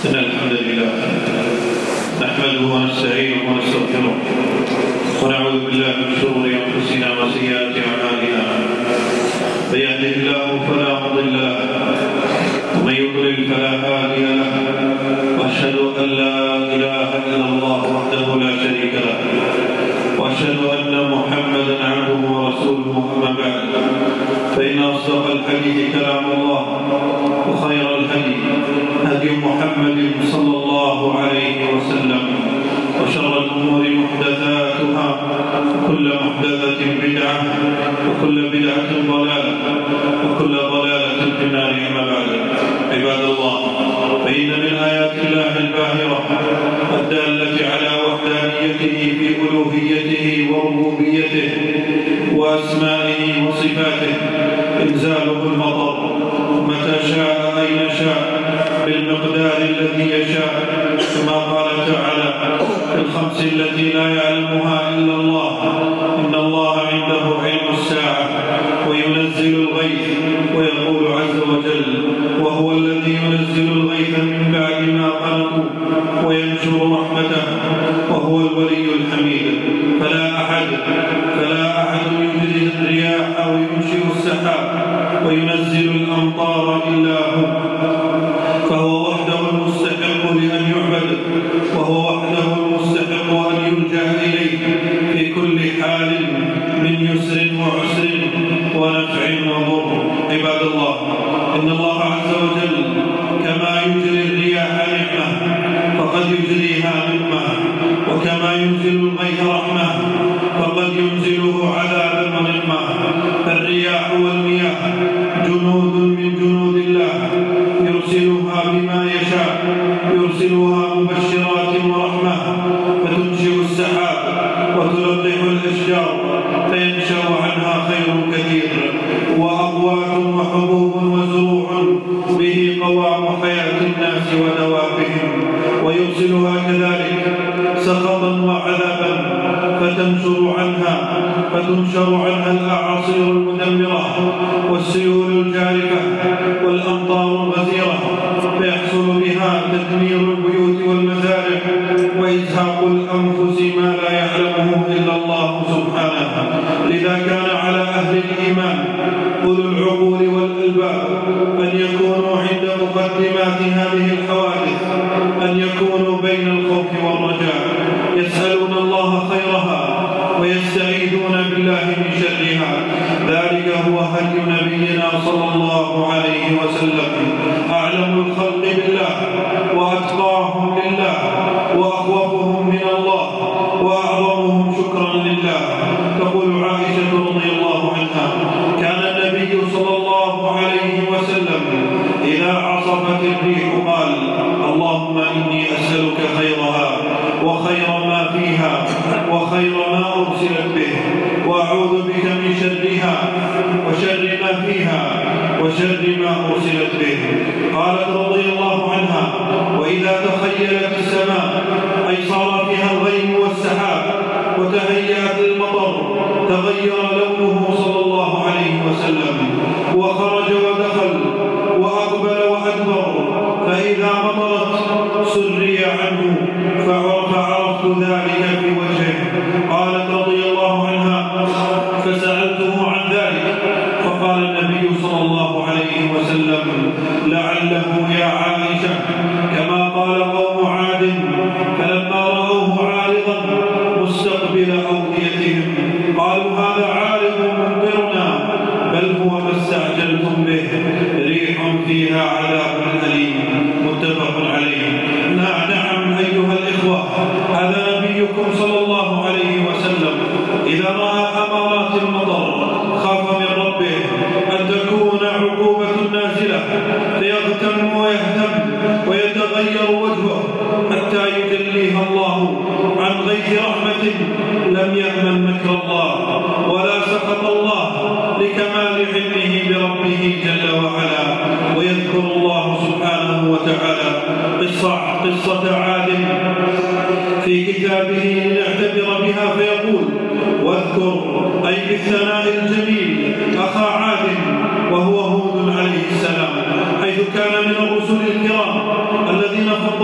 إن الحمد لله نحمده ونستعينه ونستغفره ونعوذ بالله من شرور أنفسنا وسيئات أعمالنا. من يهده الله فلا مضل له ومن يضلل فلا هادي له، وأشهد أن لا إله إلا الله وحده لا شريك له، وأشهد أن محمدا عبده ورسوله. أما بعد، فإن أصدق الحديث كلام الله، وخير الهدي هدي محمد صلى الله عليه وسلم، وشر الأمور محدثاتها، وكل محدثة بدعة، وكل بدعة ضلالة، وكل ضلالة في النار. أما بعد، عباد الله، فإن من آيات الله الباهرة الدالة على وحدانيته في ألوهيته وربوبيته وأسمائه وصفاته إنزاله المطر متى شاء أين شاء بالمقدار الذي يشاء، كما قال تعالى في الخمس التي لا يعلمها إلا الله: إن الله عنده علم الساعة وينزل الغيث، ويقول عز وجل: وهو الذي ينزل الغيث من بعد ما قنطوا وينشر رحمته وهو الولي الحميد. فلا أحد يجري الرياح أو ينشئ السحاب وينزل الأمطار إلا هو، فهو وحده المستحق لأن يعبد، وهو وحده المستحق أن يلجأ إليه في كل حال من يسر وعسر ونفع وضر. عباد الله، إن الله عز وجل كما يجري الرياح نعمة فقد يجريها نقمة، وكما ينزل الغيث رحمة فقد ينزله عذابا ونقمة. فالرياح والمياه جنود من جنود الله يرسلها بما يشاء، يرسلها مبشرات ورحمة، فتنشئ السحاب وتلقح الأشجار فينشأ عنها خير كثير، وأقوات وحبوب وزروع به قوام حياة الناس ودوابهم، ويرسلها كذلك سخطا وعذابا فتنشر عنها الأعاصير المدمرة والسيول الجارفة والأمطار الغزيرة، فيحصل بها تدمير البيوت والمزارع وإزهاق الأنفس ما لا يعلمه إلا الله سبحانه. لذا كان على أهل الإيمان أولو العقول والألباب أن يكونوا عند مقدمات هذه الحوادث، أن يكونوا بين الخوف والرجاء، يسألون الله خيرها ويستعيذون بالله من شرها. ذلك هو هدي نبينا صلى الله عليه وسلم: أعلم الخلق بالله وأتقاهم لله وأخوفهم من الله وأعظمهم شكرا لله. تقول عائشة رضي الله عنها: كان النبي صلى الله عليه وسلم إذا عصفت الريح قال: اللهم إني أسألك خيرها وخير ما فيها وخير ما أرسلت به، وأعوذ بك من شرها وشر ما فيها وشر ما أرسلت به. قالت رضي الله عنها: وإذا تخيلت السماء أي صار فيها الغيم والسحاب وتهيأت المطر تغير لونه صلى الله عليه وسلم، وخرج ودخل وأقبل وأدبر، فإذا مطرت سري عنه فعرفت ذلك في وجهه. قالت رضي الله عنها: فسألته عن ذلك فقال النبي صلى الله عليه وسلم: لعله يا عائشة كما قال قوم عاد فلما رأوه عارضا مستقبل أوديتهم قالوا: هذا عارض ممطرنا، بل هو ما استعجلتم به، ريح فيها عذاب أليم. متفق عليه. نعم أيها الإخوة، هذا نبيكم صلى الله عليه وسلم إذا رأى أمارات المطر خاف من ربه أن تكون عقوبة نازلة فيغتم ويهتم ويتغير وجهه حتى يجليها الله عن غيث رحمة لم يأمن مكر الله ولا سخط الله لكمال علمه بربه جل وعلا. ويذكر الله سبحانه وتعالى قصة عاد في كتابه لنعتبر بها فيقول: واذكر أي بالثناء الجميل أخا عاد وهو هود عليه السلام، حيث كان من الرسل الكرام الذين فضل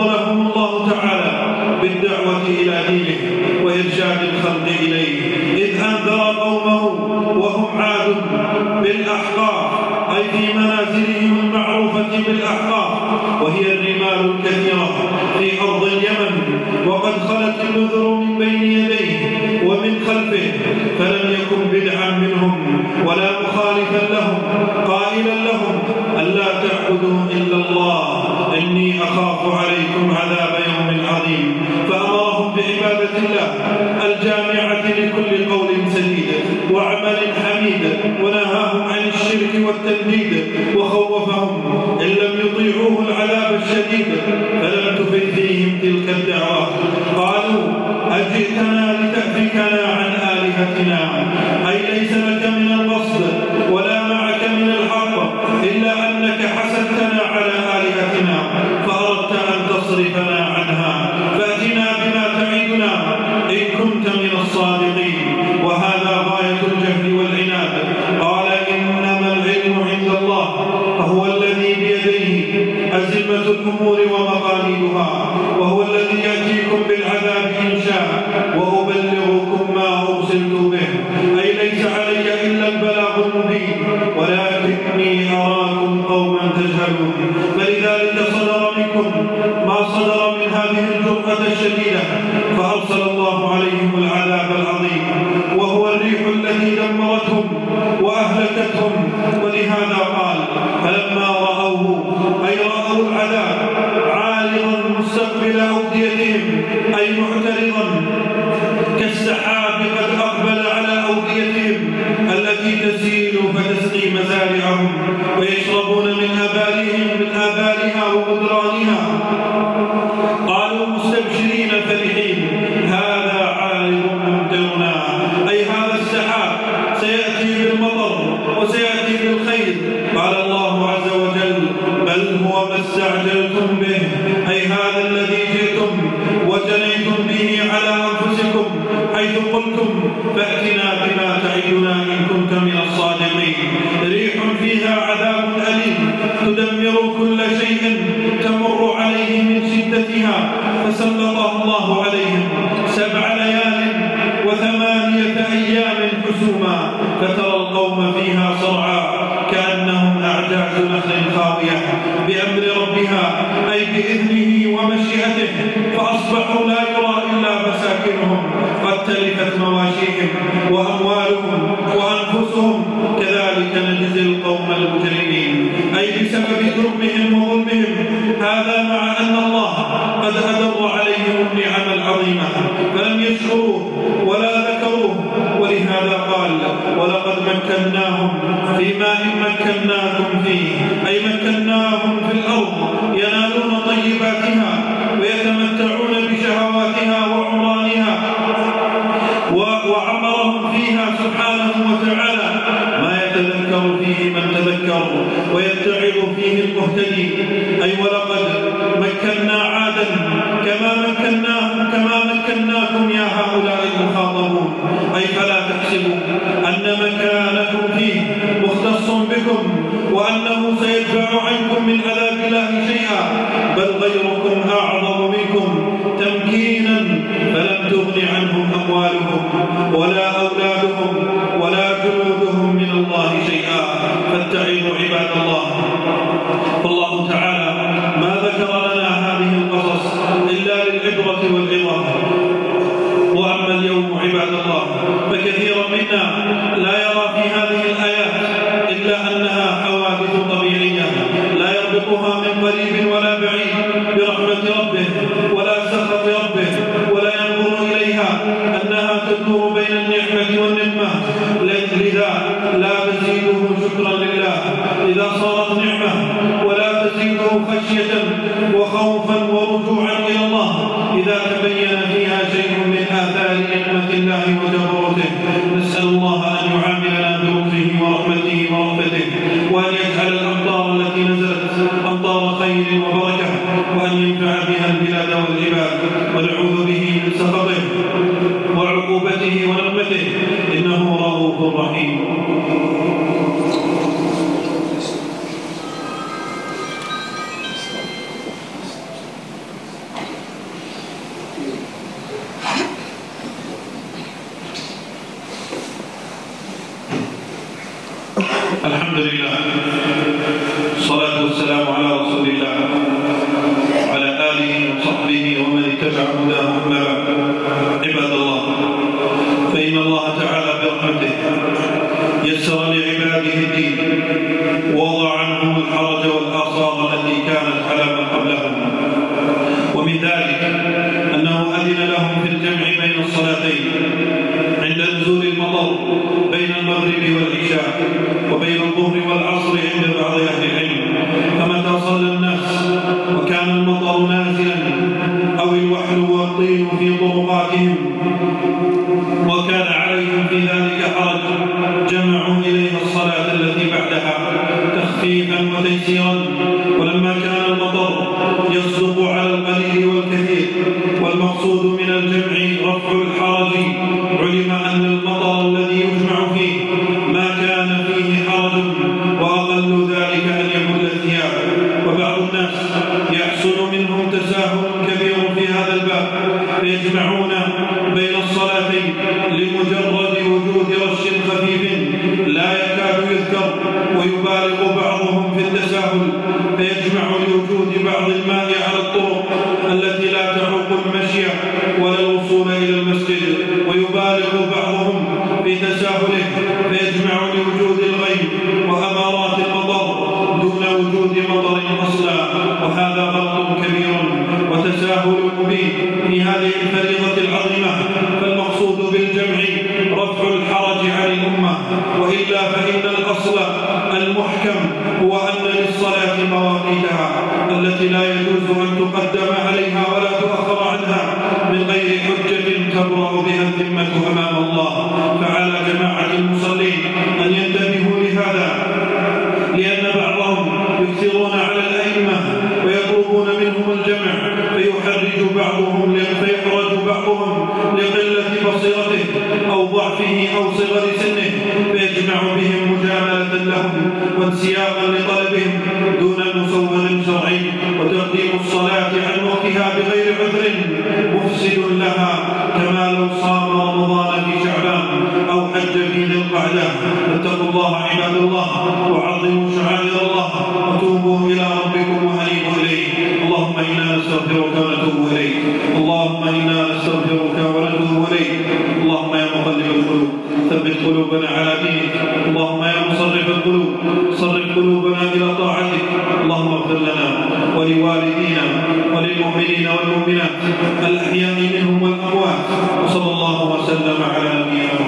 بالأحقاف، وهي الرمال الكثيرة في أرض اليمن، وقد خلت النذر من بين يديه ومن خلفه، فلم يكن بدعا منهم ولا مخالفا لهم، قائلا لهم ألا تعبدوا إلا الله إني أخاف عليكم عذاب يوم عظيم. فأمرهم بعبادة الله الجامعة لكل قول سديد وعمل حميد، ونهاهم عن الشرك والتنديد، وخوفهم إن لم يطيعوه العذاب الشديد، فلم تفد فيهم تلك الدعوة. قالوا أجئتنا لتأفكنا عن آلهتنا، أي ليس لك من القصد ولا معك من الحق، إلا أنك حسدتنا على آلهتنا فأردت أن تصرفنا عنها، فأتنا بما تعدنا إن كنت من الصادقين. وهذا غاية الجهل والعناد. قال إنما العلم عند الله، فهو الذي بيديه أزمة الأمور ومقاليدها، وهو الذي يأتيكم بالعذاب إن شاء، وأبلغكم ما أرسلت به، أي ليس علي إلا البلاغ المبين، ولكني أراكم قوما تجهلون. فلذلك صدر منكم ما صدر من هذه الجرأة الشديدة، فأرسل الله عليهم العذاب العظيم، وهو الريح التي دمرتهم وأهلكتهم. ولهذا قال فلما رأوه، أي رأوا العذاب عارضا مستقبل أوديتهم، أي معترضا كالسحاب قد أقبل على أوديتهم التي تسيل فتسقي مزارعهم، ويشربون من آبارها وغدرانها، قالوا مستبشرين فرحين هذا عارض ممطرنا، أي هذا السحاب سيأتي بالمطر وسيأتي بالخير. قال الله عز وجل بل هو ما استعجلتم به، أي هذا الذي جئتم وجنيتم به على أنفسكم، حيث قلتم فأتنا بما تعدنا إن كنت من الصادقين. ريح فيها عذاب أليم تدمر كل شيء تمر عليه من شدتها، فسلطه الله عليهم 7 ليال و8 أيام حسوما، فترى القوم فيها صرعى كأنهم أعجاز نخل خاوية، بأمر ربها أي بإذنه ومشيئته، فأصبحوا لا يرى إلا مساكنهم، قد تلفت مواشيهم وأموالهم وأنفسهم، كذلك نجزي القوم المجرمين، أي بسبب ظلمهم وظلمهم. هذا مع أن الله قد أدر عليهم النعم العظيمة فلم يشكروه ولا ذكروه. ولهذا قال ولقد مكناهم فيما إن مكناكم فيه، أي مكناهم في الأرض ينالون طيباتها ويتمتعون بشهواتها وعمرانها، وعمرهم فيها سبحانه وتعالى ما يتذكر فيه من تذكر ويتعظ فيه المهتدي. أي ولقد مكنا عادا كما مكناكم يا هؤلاء المخاطبون، أي فلا تحسبوا أن مكانكم فيه مختص بكم وأنه سيدفع عنكم من عذاب الله شيئا، بل غيركم أعظم منكم تمكينا، فلم تغن عنهم أموالهم ولا أولادهم ولا جنودهم من الله شيئا. فاتعظوا عباد الله. فالله تعالى ما ذكر لنا هذه القصص إلا للعبرة والعظة. وأما اليوم عباد الله فكثيرا منا لا يرى في هذه الآيات إلا أنها حوادث طبيعية لا يربطها من قريب ولا بعيد برحمة ربه ولا سخط ربه، ولا ينظر إليها أنها تدور بين النعمة والنقمة، لذا لا تزيده شكرا لله إذا صارت نعمة، ولا تزيده خشية وخوفا ورجوعا إلى الله إذا تبين فيها شيء من آثار نعمة الله وجبروته. نسأل الله أن يعاملنا بلطفه ورحمته ورأفته، وأن يجعل الأمطار التي نزلت أمطار خير وبركة، وأن ينفع بها البلاد والعباد، ونعوذ به من سخطه وعقوبته ونقمته، إنه رؤوف رحيم. الحمد لله، الصلاة والسلام على رسول فيجمعون بين الصلاتين لمجرد وجود رش خفيف لا يكاد يذكر، ويبالغ بعضهم في التساهل فيجمع لوجود بعض الماء على الطرق التي لا تعوق المشي ولا الوصول إلى المسجد، ويبالغ بعضهم في تساهله فيجمع لوجود الغيم وأمارات المطر دون وجود مطر أصلا، وهذا غلط كبير وتساهل مبين في هذه الفريضة العظيمة. فالمقصود بالجمع رفع الحرج عن الأمة، وإلا فإن الأصل المحكم هو أن للصلاة مواقيتها التي لا يجوز أن تقدم عليها ولا تؤخر عنها من غير حجة تبرأ بها الذمة أمام الله. فعلى جماعة المصلين أن ينتبهوا لهذا، لأن بعضهم يكثرون على الأئمة ويطلبون منهم الجمع فيحرج بعضهم لقلة بصيرته أو ضعفه أو صغر سنه، فيجمع بهم مجاملة لهم وانسياقا لطلبهم دون مسوغ شرعي، وتقديم الصلاة عن وقتها بغير عذر مفسد لها، كما لو صام رمضان في شعبان أو حج في ذي القعدة. فاتقوا الله عباد الله وعظموا شعائر الله وتوبوا إلى ربكم وأنيبوا إليه. اللهم إنا نستغفرك ونتوب إليك، اللهم إنا نستغفرك ونتوب إليك. اللهم يا مقلب القلوب ثبت قلوبنا على دينك، اللهم يا مصرف القلوب صرف قلوبنا إلى طاعتك. اللهم اغفر لنا ولوالدينا وللمؤمنين والمؤمنات الأحياء منهم والأموات، وصلى الله وسلم على نبينا محمد.